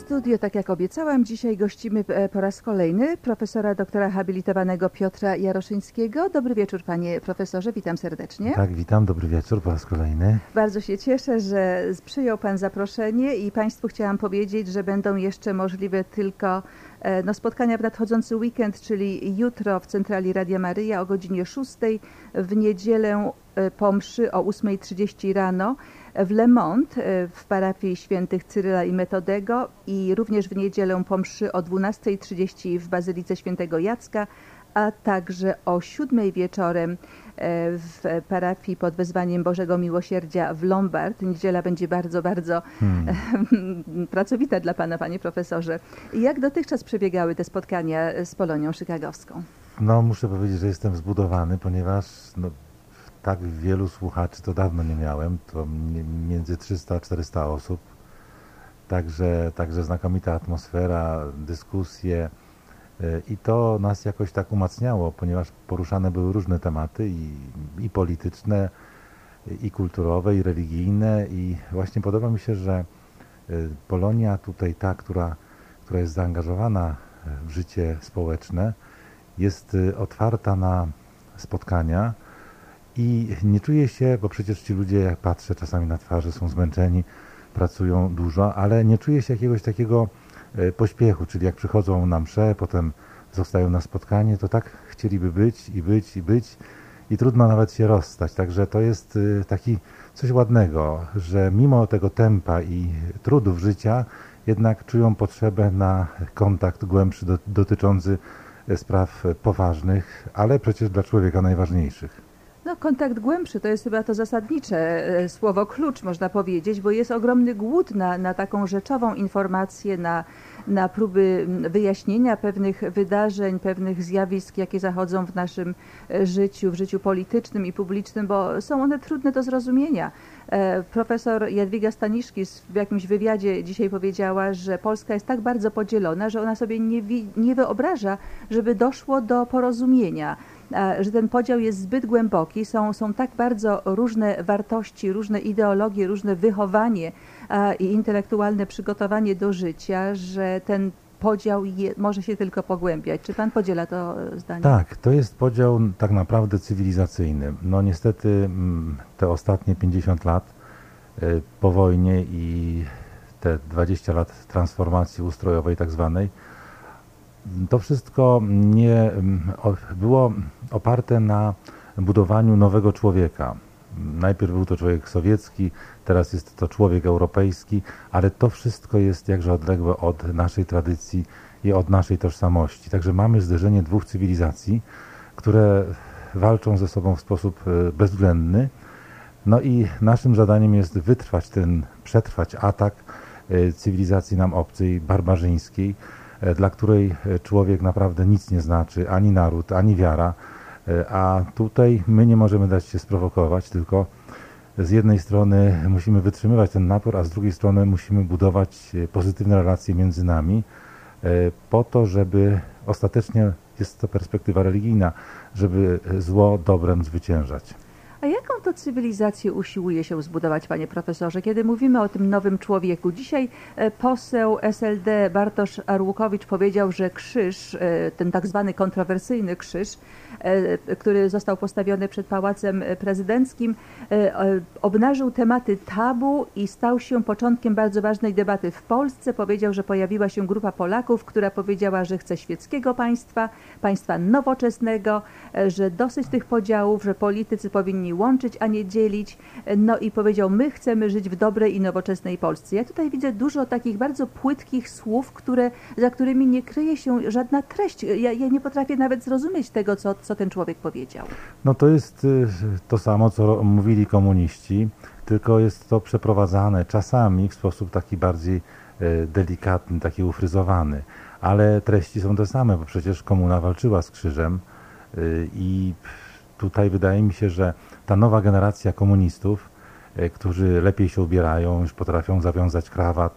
studio, tak jak obiecałam, dzisiaj gościmy po raz kolejny profesora doktora habilitowanego Piotra Jaroszyńskiego. Dobry wieczór, panie profesorze, witam serdecznie. Tak, witam, dobry wieczór po raz kolejny. Bardzo się cieszę, że przyjął pan zaproszenie i państwu chciałam powiedzieć, że będą jeszcze możliwe tylko spotkania w nadchodzący weekend, czyli jutro w Centrali Radia Maryja o godzinie 6, w niedzielę po mszy o 8:30 rano w Le Mont w parafii świętych Cyryla i Metodego i również w niedzielę po mszy o 12:30 w Bazylice Świętego Jacka, a także o 7 wieczorem w parafii pod wezwaniem Bożego Miłosierdzia w Lombard. Niedziela będzie bardzo pracowita dla pana, panie profesorze. Jak dotychczas przebiegały te spotkania z Polonią chicagowską? No, muszę powiedzieć, że jestem zbudowany, ponieważ tak wielu słuchaczy to dawno nie miałem. To między 300 a 400 osób. Także znakomita atmosfera, dyskusje. I to nas jakoś tak umacniało, ponieważ poruszane były różne tematy i polityczne, i kulturowe, i religijne. I właśnie podoba mi się, że Polonia tutaj która jest zaangażowana w życie społeczne, jest otwarta na spotkania i nie czuje się, bo przecież ci ludzie, jak patrzę czasami na twarze, są zmęczeni, pracują dużo, ale nie czuje się jakiegoś takiego pośpiechu, czyli jak przychodzą na mszę, potem zostają na spotkanie, to tak chcieliby być i trudno nawet się rozstać. Także to jest taki coś ładnego, że mimo tego tempa i trudów życia jednak czują potrzebę na kontakt głębszy dotyczący spraw poważnych, ale przecież dla człowieka najważniejszych. No, kontakt głębszy to jest chyba to zasadnicze słowo klucz, można powiedzieć, bo jest ogromny głód na taką rzeczową informację, na próby wyjaśnienia pewnych wydarzeń, pewnych zjawisk, jakie zachodzą w naszym życiu, w życiu politycznym i publicznym, bo są one trudne do zrozumienia. Profesor Jadwiga Staniszkis w jakimś wywiadzie dzisiaj powiedziała, że Polska jest tak bardzo podzielona, że ona sobie nie wyobraża, żeby doszło do porozumienia, że ten podział jest zbyt głęboki, są tak bardzo różne wartości, różne ideologie, różne wychowanie i intelektualne przygotowanie do życia, że ten podział może się tylko pogłębiać. Czy pan podziela to zdanie? Tak, to jest podział tak naprawdę cywilizacyjny. No niestety te ostatnie 50 lat po wojnie i te 20 lat transformacji ustrojowej tak zwanej, to wszystko nie było oparte na budowaniu nowego człowieka. Najpierw był to człowiek sowiecki, teraz jest to człowiek europejski, ale to wszystko jest jakże odległe od naszej tradycji i od naszej tożsamości. Także mamy zderzenie dwóch cywilizacji, które walczą ze sobą w sposób bezwzględny. No i naszym zadaniem jest przetrwać atak cywilizacji nam obcej, barbarzyńskiej, dla której człowiek naprawdę nic nie znaczy, ani naród, ani wiara, a tutaj my nie możemy dać się sprowokować, tylko z jednej strony musimy wytrzymywać ten napór, a z drugiej strony musimy budować pozytywne relacje między nami po to, żeby ostatecznie, jest to perspektywa religijna, żeby zło dobrem zwyciężać. A jaką to cywilizację usiłuje się zbudować, panie profesorze, kiedy mówimy o tym nowym człowieku? Dzisiaj poseł SLD Bartosz Arłukowicz powiedział, że krzyż, ten tak zwany kontrowersyjny krzyż, który został postawiony przed Pałacem Prezydenckim, obnażył tematy tabu i stał się początkiem bardzo ważnej debaty w Polsce. Powiedział, że pojawiła się grupa Polaków, która powiedziała, że chce świeckiego państwa, państwa nowoczesnego, że dosyć tych podziałów, że politycy powinni łączyć, a nie dzielić. No i powiedział, my chcemy żyć w dobrej i nowoczesnej Polsce. Ja tutaj widzę dużo takich bardzo płytkich słów, za którymi nie kryje się żadna treść. Ja nie potrafię nawet zrozumieć tego, co ten człowiek powiedział. No to jest to samo, co mówili komuniści, tylko jest to przeprowadzane czasami w sposób taki bardziej delikatny, taki ufryzowany. Ale treści są te same, bo przecież komuna walczyła z krzyżem i tutaj wydaje mi się, że ta nowa generacja komunistów, którzy lepiej się ubierają, już potrafią zawiązać krawat,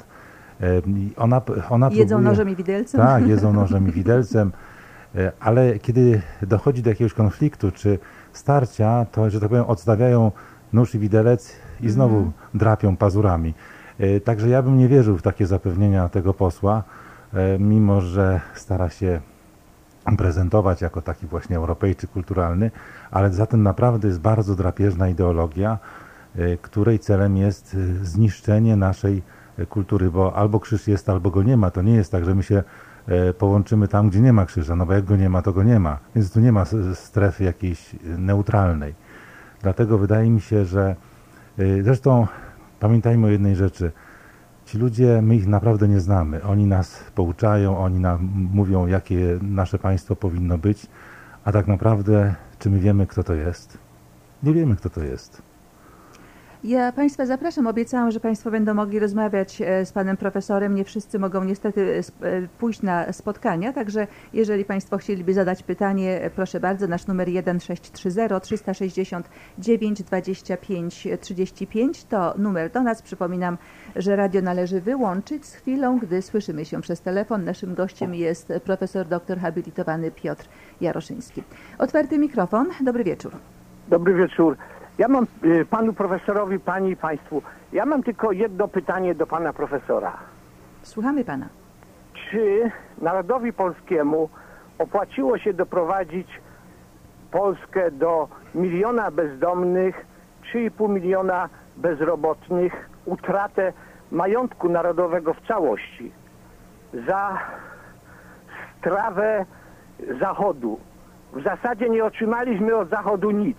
jedzą nożem i widelcem? Tak, jedzą nożem i widelcem, ale kiedy dochodzi do jakiegoś konfliktu czy starcia, to, że tak powiem, odstawiają nóż i widelec i znowu drapią pazurami. Także ja bym nie wierzył w takie zapewnienia tego posła, mimo że stara się prezentować jako taki właśnie Europejczyk kulturalny, ale za tym naprawdę jest bardzo drapieżna ideologia, której celem jest zniszczenie naszej kultury, bo albo krzyż jest, albo go nie ma. To nie jest tak, że my się połączymy tam, gdzie nie ma krzyża, no bo jak go nie ma, to go nie ma. Więc tu nie ma strefy jakiejś neutralnej. Dlatego wydaje mi się, że zresztą pamiętajmy o jednej rzeczy. Ci ludzie, my ich naprawdę nie znamy. Oni nas pouczają, oni nam mówią, jakie nasze państwo powinno być, a tak naprawdę, czy my wiemy, kto to jest? Nie wiemy, kto to jest. Ja Państwa zapraszam, obiecałam, że Państwo będą mogli rozmawiać z Panem Profesorem. Nie wszyscy mogą niestety pójść na spotkania, także jeżeli Państwo chcieliby zadać pytanie, proszę bardzo, nasz numer 1630 369 25 35 to numer do nas. Przypominam, że radio należy wyłączyć z chwilą, gdy słyszymy się przez telefon. Naszym gościem jest profesor doktor habilitowany Piotr Jaroszyński. Otwarty mikrofon, dobry wieczór. Dobry wieczór. Ja mam panu profesorowi, pani i państwu, ja mam tylko jedno pytanie do pana profesora. Słuchamy pana. Czy narodowi polskiemu opłaciło się doprowadzić Polskę do 1 miliona bezdomnych, 3,5 miliona bezrobotnych, utratę majątku narodowego w całości za strawę Zachodu? W zasadzie nie otrzymaliśmy od Zachodu nic.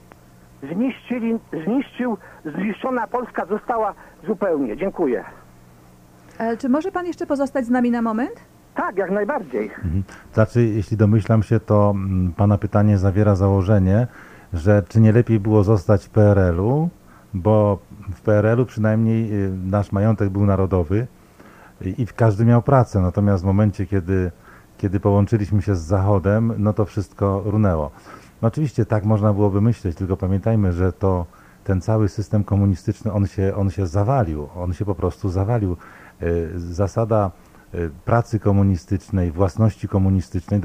Zniszczona Polska została zupełnie. Dziękuję. Ale czy może pan jeszcze pozostać z nami na moment? Tak, jak najbardziej. Znaczy, jeśli domyślam się, to pana pytanie zawiera założenie, że czy nie lepiej było zostać w PRL-u, bo w PRL-u przynajmniej nasz majątek był narodowy i każdy miał pracę, natomiast w momencie, kiedy połączyliśmy się z Zachodem, no to wszystko runęło. No oczywiście tak można byłoby myśleć, tylko pamiętajmy, że ten cały system komunistyczny, on się zawalił, on się po prostu zawalił. Zasada pracy komunistycznej, własności komunistycznej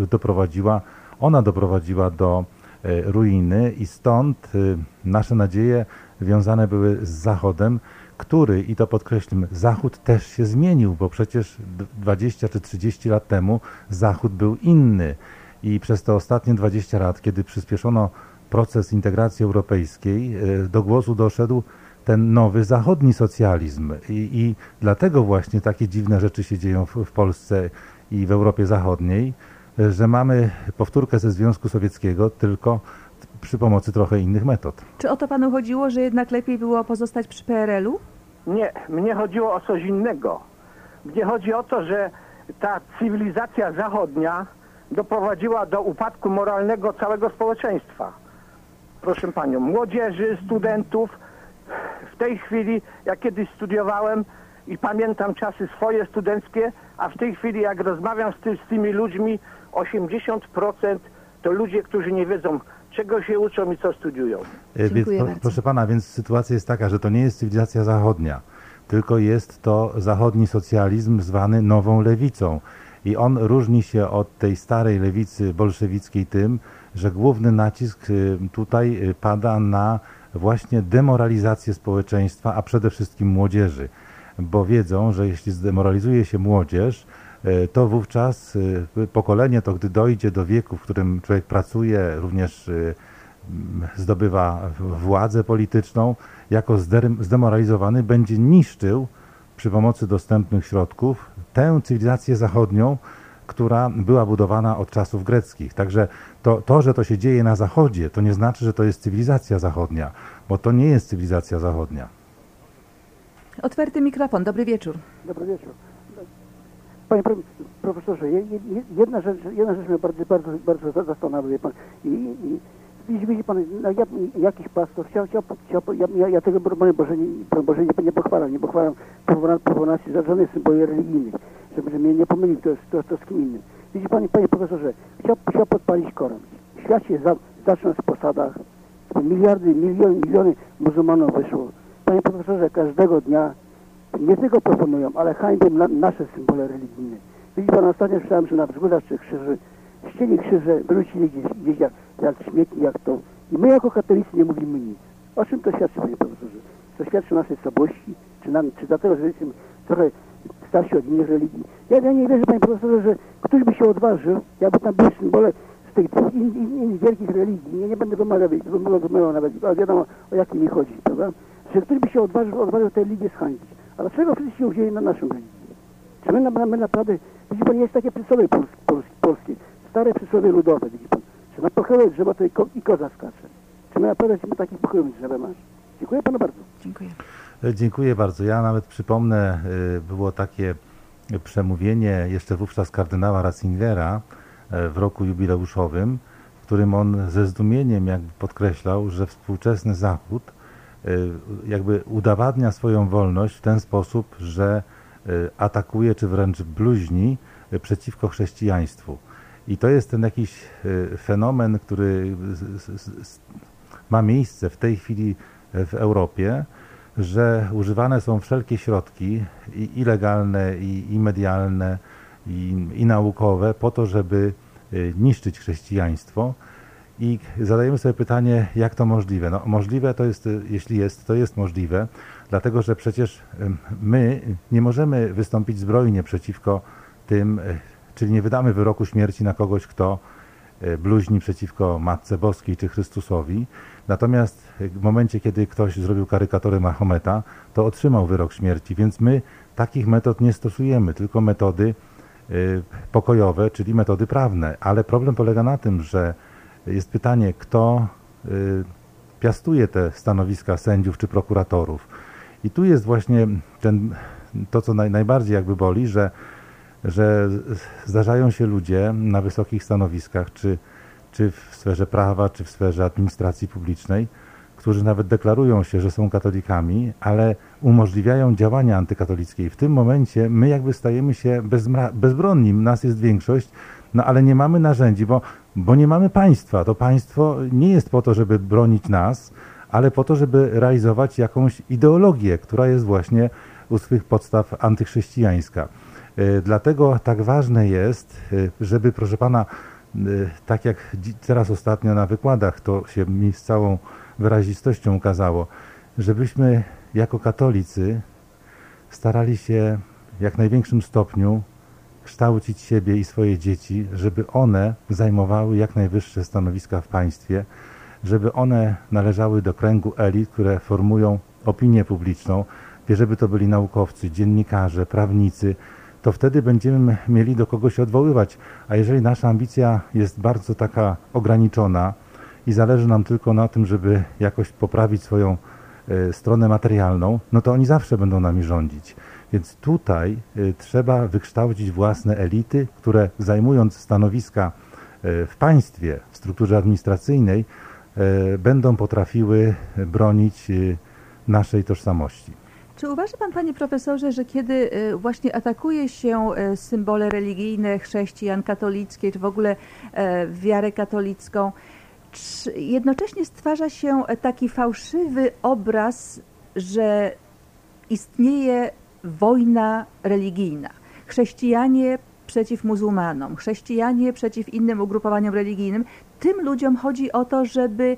doprowadziła do ruiny i stąd nasze nadzieje wiązane były z Zachodem, który, i to podkreślmy, Zachód też się zmienił, bo przecież 20 czy 30 lat temu Zachód był inny. I przez te ostatnie 20 lat, kiedy przyspieszono proces integracji europejskiej, do głosu doszedł ten nowy zachodni socjalizm. I dlatego właśnie takie dziwne rzeczy się dzieją w Polsce i w Europie Zachodniej, że mamy powtórkę ze Związku Sowieckiego, tylko przy pomocy trochę innych metod. Czy o to panu chodziło, że jednak lepiej było pozostać przy PRL-u? Nie, mnie chodziło o coś innego. Mnie chodzi o to, że ta cywilizacja zachodnia doprowadziła do upadku moralnego całego społeczeństwa. Proszę panią, młodzieży, studentów. W tej chwili, ja kiedyś studiowałem i pamiętam czasy swoje studenckie, a w tej chwili jak rozmawiam z tymi ludźmi, 80% to ludzie, którzy nie wiedzą, czego się uczą i co studiują. Dziękuję bardzo. Proszę pana, więc sytuacja jest taka, że to nie jest cywilizacja zachodnia, tylko jest to zachodni socjalizm zwany nową lewicą. I on różni się od tej starej lewicy bolszewickiej tym, że główny nacisk tutaj pada na właśnie demoralizację społeczeństwa, a przede wszystkim młodzieży. Bo wiedzą, że jeśli zdemoralizuje się młodzież, to wówczas pokolenie to, gdy dojdzie do wieku, w którym człowiek pracuje, również zdobywa władzę polityczną, jako zdemoralizowany będzie niszczył przy pomocy dostępnych środków tę cywilizację zachodnią, która była budowana od czasów greckich. Także to, że to się dzieje na Zachodzie, to nie znaczy, że to jest cywilizacja zachodnia, bo to nie jest cywilizacja zachodnia. Otwarty mikrofon, dobry wieczór. Dobry wieczór. Panie profesorze, jedna rzecz mnie bardzo zastanawia. Pan. Widzi pan, jakiś pastor ja tego broń Boże nie pochwalam, powołaności za żadnych symboli religijnych, żeby mnie nie pomylił to z kim innym. Widzi pan, panie profesorze, chciał podpalić Koran. Świat się zaczął w posadach, miliony muzułmanów wyszło. Panie profesorze, każdego dnia nie tylko proponują, ale hańbią nasze symbole religijne. Widzi pan, ostatnio słyszałem, że na wzgórzach czy krzyży ścieli krzyże, wrócili gdzieś jak śmieci, jak to. I my jako katolicy nie mówimy nic. O czym to świadczy, panie profesorze? To świadczy o naszej słabości, Czy dlatego, że jesteśmy trochę starsi od innych religii? Ja nie wierzę, panie profesorze, że ktoś by się odważył, jakby tam były symbole z tych innych wielkich religii, nie będę wymawiał nawet, ale wiadomo, o jakie mi chodzi, prawda? Że ktoś by się odważył tę religię zhańbić. A dlaczego wszyscy się wzięli na naszą religię? Czy my naprawdę, widzi pan, jest takie przysłowie polskie, stare przysłowie ludowe, widzi pan, że na pochyłe drzewo to i koza skacze. Czy my naprawdę jesteśmy takich pochyłych drzewem aż? Dziękuję panu bardzo. Dziękuję. Dziękuję bardzo. Ja nawet przypomnę, było takie przemówienie jeszcze wówczas kardynała Ratzingera w roku jubileuszowym, w którym on ze zdumieniem jakby podkreślał, że współczesny Zachód jakby udowadnia swoją wolność w ten sposób, że atakuje czy wręcz bluźni przeciwko chrześcijaństwu. I to jest ten jakiś fenomen, który ma miejsce w tej chwili w Europie, że używane są wszelkie środki i legalne, i medialne, i naukowe po to, żeby niszczyć chrześcijaństwo. I zadajemy sobie pytanie, jak to możliwe? No, możliwe to jest, jeśli jest, to jest możliwe, dlatego że przecież my nie możemy wystąpić zbrojnie przeciwko tym, czyli nie wydamy wyroku śmierci na kogoś, kto bluźni przeciwko Matce Boskiej czy Chrystusowi. Natomiast w momencie, kiedy ktoś zrobił karykaturę Mahometa, to otrzymał wyrok śmierci, więc my takich metod nie stosujemy, tylko metody pokojowe, czyli metody prawne. Ale problem polega na tym, że jest pytanie, kto piastuje te stanowiska sędziów czy prokuratorów. I tu jest właśnie to, co najbardziej jakby boli, że zdarzają się ludzie na wysokich stanowiskach, czy w sferze prawa, czy w sferze administracji publicznej, którzy nawet deklarują się, że są katolikami, ale umożliwiają działania antykatolickie. I w tym momencie my jakby stajemy się bezbronni, nas jest większość, no ale nie mamy narzędzi, bo nie mamy państwa. To państwo nie jest po to, żeby bronić nas, ale po to, żeby realizować jakąś ideologię, która jest właśnie u swych podstaw antychrześcijańska. Dlatego tak ważne jest, żeby, proszę pana, tak jak teraz ostatnio na wykładach, to się mi z całą wyrazistością ukazało, żebyśmy jako katolicy starali się w jak największym stopniu kształcić siebie i swoje dzieci, żeby one zajmowały jak najwyższe stanowiska w państwie, żeby one należały do kręgu elit, które formują opinię publiczną, żeby to byli naukowcy, dziennikarze, prawnicy, to wtedy będziemy mieli do kogo się odwoływać. A jeżeli nasza ambicja jest bardzo taka ograniczona i zależy nam tylko na tym, żeby jakoś poprawić swoją stronę materialną, no to oni zawsze będą nami rządzić. Więc tutaj trzeba wykształcić własne elity, które zajmując stanowiska w państwie, w strukturze administracyjnej, będą potrafiły bronić naszej tożsamości. Czy uważa pan, panie profesorze, że kiedy właśnie atakuje się symbole religijne chrześcijan, katolickie, czy w ogóle wiarę katolicką, jednocześnie stwarza się taki fałszywy obraz, że istnieje wojna religijna. Chrześcijanie przeciw muzułmanom, chrześcijanie przeciw innym ugrupowaniom religijnym. Tym ludziom chodzi o to, żeby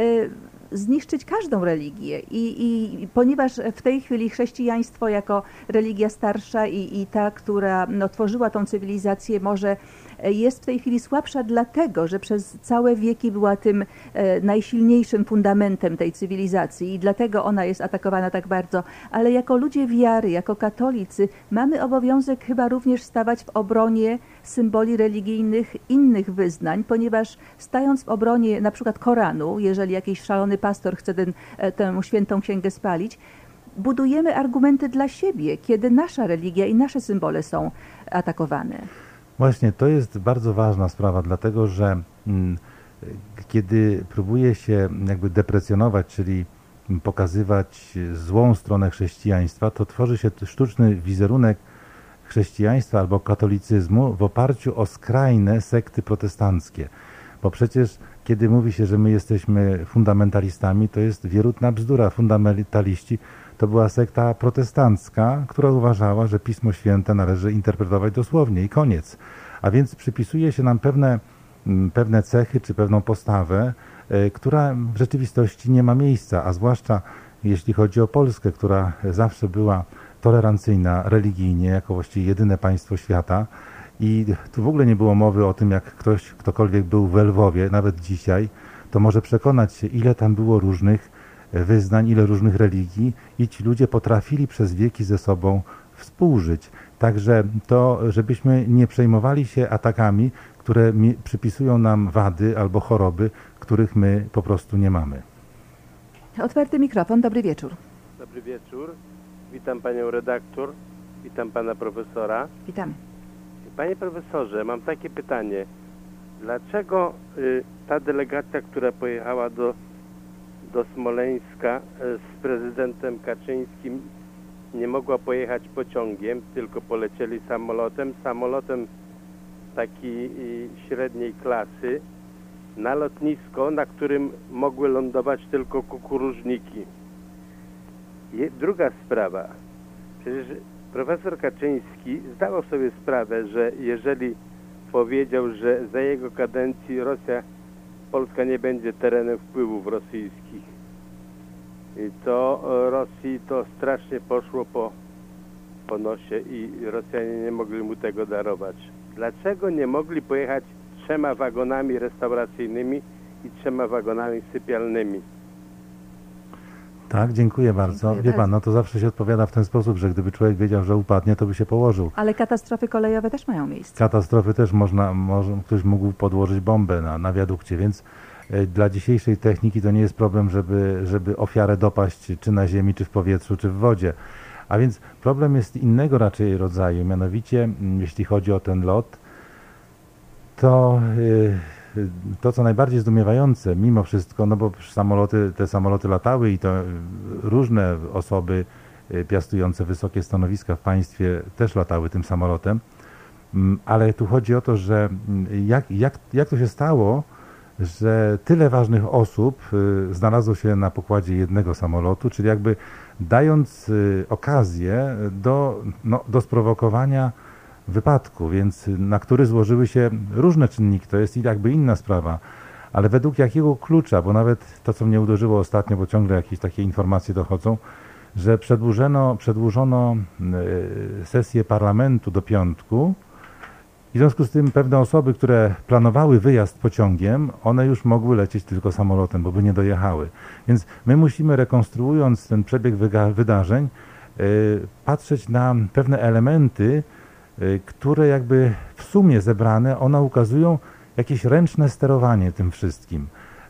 zniszczyć każdą religię i ponieważ w tej chwili chrześcijaństwo jako religia starsza i ta, która tworzyła tą cywilizację, może jest w tej chwili słabsza dlatego, że przez całe wieki była tym najsilniejszym fundamentem tej cywilizacji i dlatego ona jest atakowana tak bardzo, ale jako ludzie wiary, jako katolicy mamy obowiązek chyba również stawać w obronie symboli religijnych innych wyznań, ponieważ stając w obronie na przykład Koranu, jeżeli jakiś szalony pastor chce tę świętą księgę spalić, budujemy argumenty dla siebie, kiedy nasza religia i nasze symbole są atakowane. Właśnie, to jest bardzo ważna sprawa, dlatego że kiedy próbuje się jakby deprecjonować, czyli pokazywać złą stronę chrześcijaństwa, to tworzy się sztuczny wizerunek chrześcijaństwa albo katolicyzmu w oparciu o skrajne sekty protestanckie. Bo przecież kiedy mówi się, że my jesteśmy fundamentalistami, to jest wierutna bzdura. Fundamentaliści to była sekta protestancka, która uważała, że Pismo Święte należy interpretować dosłownie i koniec. A więc przypisuje się nam pewne cechy czy pewną postawę, która w rzeczywistości nie ma miejsca, a zwłaszcza jeśli chodzi o Polskę, która zawsze była tolerancyjna religijnie, jako właściwie jedyne państwo świata. I tu w ogóle nie było mowy o tym, jak ktokolwiek był w Lwowie, nawet dzisiaj, to może przekonać się, ile tam było różnych wyznań, ile różnych religii i ci ludzie potrafili przez wieki ze sobą współżyć. Także to, żebyśmy nie przejmowali się atakami, które przypisują nam wady albo choroby, których my po prostu nie mamy. Otwarty mikrofon, dobry wieczór. Dobry wieczór. Witam panią redaktor, witam pana profesora. Witamy. Panie profesorze, mam takie pytanie. Dlaczego ta delegacja, która pojechała do Smoleńska z prezydentem Kaczyńskim, nie mogła pojechać pociągiem, tylko polecieli samolotem takiej średniej klasy, na lotnisko, na którym mogły lądować tylko kukurużniki. Druga sprawa. Przecież profesor Kaczyński zdawał sobie sprawę, że jeżeli powiedział, że za jego kadencji Polska nie będzie terenem wpływów rosyjskich, to Rosji to strasznie poszło po nosie i Rosjanie nie mogli mu tego darować. Dlaczego nie mogli pojechać 3 wagonami restauracyjnymi i 3 wagonami sypialnymi? Tak, dziękuję bardzo. Wie pan, no to zawsze się odpowiada w ten sposób, że gdyby człowiek wiedział, że upadnie, to by się położył. Ale katastrofy kolejowe też mają miejsce. Katastrofy też ktoś mógł podłożyć bombę na wiadukcie, więc dla dzisiejszej techniki to nie jest problem, żeby ofiarę dopaść czy na ziemi, czy w powietrzu, czy w wodzie. A więc problem jest innego raczej rodzaju, mianowicie jeśli chodzi o ten lot, to co najbardziej zdumiewające mimo wszystko, no bo te samoloty latały i to różne osoby piastujące wysokie stanowiska w państwie też latały tym samolotem, ale tu chodzi o to, że jak to się stało, że tyle ważnych osób znalazło się na pokładzie jednego samolotu, czyli jakby dając okazję do sprowokowania wypadku, więc na który złożyły się różne czynniki, to jest jakby inna sprawa, ale według jakiego klucza, bo nawet to, co mnie uderzyło ostatnio, bo ciągle jakieś takie informacje dochodzą, że przedłużono sesję parlamentu do piątku i w związku z tym pewne osoby, które planowały wyjazd pociągiem, one już mogły lecieć tylko samolotem, bo by nie dojechały. Więc my musimy, rekonstruując ten przebieg wydarzeń, patrzeć na pewne elementy, które jakby w sumie zebrane, one ukazują jakieś ręczne sterowanie tym wszystkim.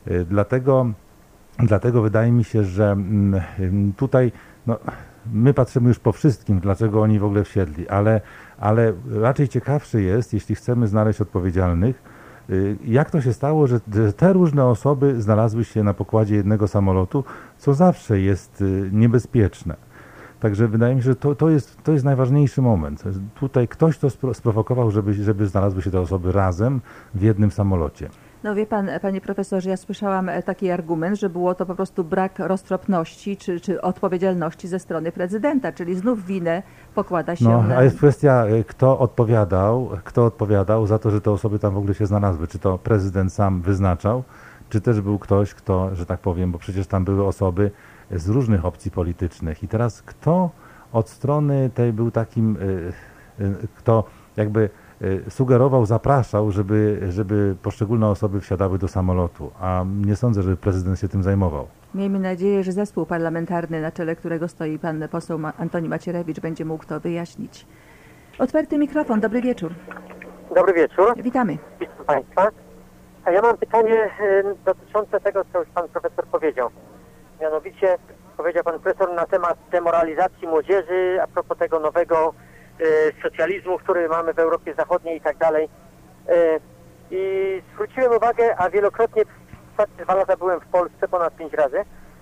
Dlatego wydaje mi się, że tutaj my patrzymy już po wszystkim, dlaczego oni w ogóle wsiedli, ale raczej ciekawsze jest, jeśli chcemy znaleźć odpowiedzialnych, jak to się stało, że te różne osoby znalazły się na pokładzie jednego samolotu, co zawsze jest niebezpieczne. Także wydaje mi się, że to jest najważniejszy moment. Tutaj ktoś to sprowokował, żeby znalazły się te osoby razem w jednym samolocie. No wie pan, panie profesorze, ja słyszałam taki argument, że było to po prostu brak roztropności czy odpowiedzialności ze strony prezydenta, czyli znów winę pokłada się na... A jest kwestia, kto odpowiadał za to, że te osoby tam w ogóle się znalazły. Czy to prezydent sam wyznaczał, czy też był ktoś, kto, że tak powiem, bo przecież tam były osoby z różnych opcji politycznych. I teraz kto od strony tej był takim, kto jakby sugerował, zapraszał, żeby poszczególne osoby wsiadały do samolotu, a nie sądzę, żeby prezydent się tym zajmował. Miejmy nadzieję, że zespół parlamentarny, na czele którego stoi pan poseł Antoni Macierewicz, będzie mógł to wyjaśnić. Otwarty mikrofon, dobry wieczór. Dobry wieczór. Witamy. Witam państwa. A ja mam pytanie dotyczące tego, co już pan profesor powiedział. Mianowicie powiedział pan profesor na temat demoralizacji młodzieży, a propos tego nowego socjalizmu, który mamy w Europie Zachodniej i tak dalej. I zwróciłem uwagę, a wielokrotnie ostatnie 2 lata byłem w Polsce, ponad 5 razy.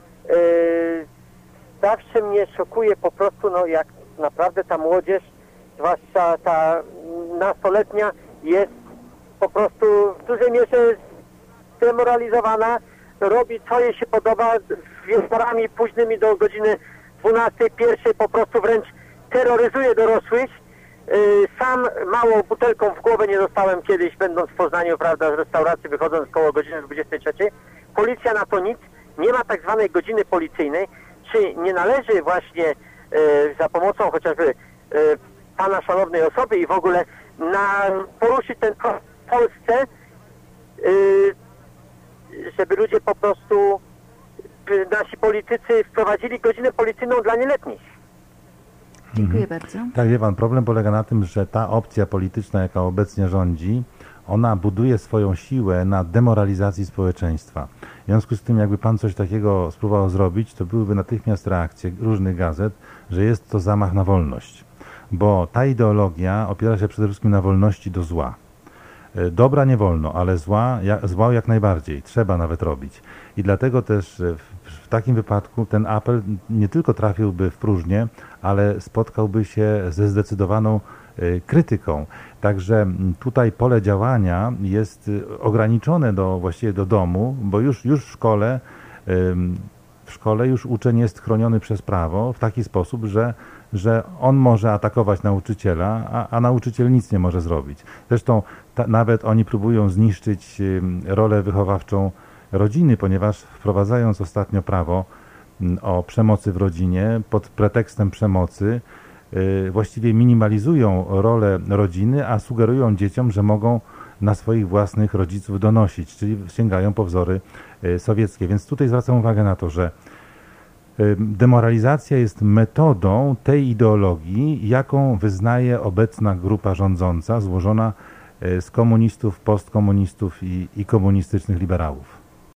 Zawsze mnie szokuje po prostu, jak naprawdę ta młodzież, zwłaszcza ta nastoletnia, jest po prostu w dużej mierze zdemoralizowana, robi co jej się podoba, wieczorami późnymi do godziny 12, 1 po prostu wręcz terroryzuje dorosłych. Sam małą butelką w głowę nie dostałem kiedyś, będąc w Poznaniu, prawda, z restauracji, wychodząc koło godziny 23. Policja na to nic, nie ma tak zwanej godziny policyjnej, czy nie należy właśnie za pomocą chociażby pana szanownej osoby i w ogóle poruszyć ten temat w Polsce, żeby ludzie po prostu, nasi politycy wprowadzili godzinę policyjną dla nieletnich. Dziękuję bardzo. Tak, wie pan, problem polega na tym, że ta opcja polityczna, jaka obecnie rządzi, ona buduje swoją siłę na demoralizacji społeczeństwa. W związku z tym, jakby pan coś takiego spróbował zrobić, to byłyby natychmiast reakcje różnych gazet, że jest to zamach na wolność. Bo ta ideologia opiera się przede wszystkim na wolności do zła. Dobra nie wolno, ale zła jak najbardziej. Trzeba nawet robić. I dlatego też w takim wypadku ten apel nie tylko trafiłby w próżnię, ale spotkałby się ze zdecydowaną krytyką. Także tutaj pole działania jest ograniczone właściwie do domu, bo już w szkole już uczeń jest chroniony przez prawo w taki sposób, że on może atakować nauczyciela, a nauczyciel nic nie może zrobić. Zresztą nawet oni próbują zniszczyć rolę wychowawczą rodziny, ponieważ wprowadzając ostatnio prawo o przemocy w rodzinie pod pretekstem przemocy, właściwie minimalizują rolę rodziny, a sugerują dzieciom, że mogą na swoich własnych rodziców donosić, czyli sięgają po wzory sowieckie. Więc tutaj zwracam uwagę na to, że demoralizacja jest metodą tej ideologii, jaką wyznaje obecna grupa rządząca, złożona z komunistów, postkomunistów i komunistycznych liberałów.